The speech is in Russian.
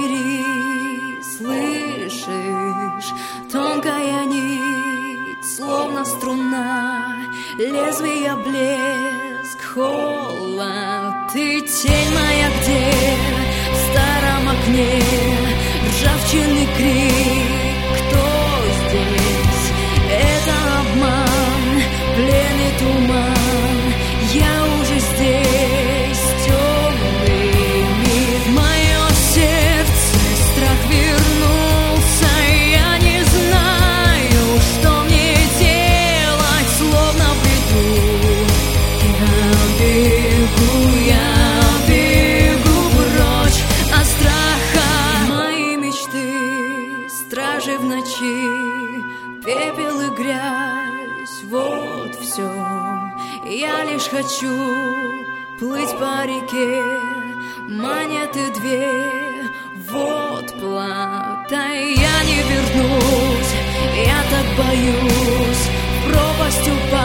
бери, слышишь? Тонкая нить, словно струна, лезвие блеск, холод. Ты тень моя где? В старом окне ржавчинный крик. Кто здесь? Это обман, плен и туман. Я уже здесь, темный мир. В мое сердце страх вернулся. Я не знаю, что мне делать, словно в бреду. Я бегу прочь от страха. Мои мечты, стражи в ночи, пепел и грязь, вот все. Я лишь хочу плыть по реке, монеты две, вот плата. Я не вернусь, я так боюсь в пропасть упасть.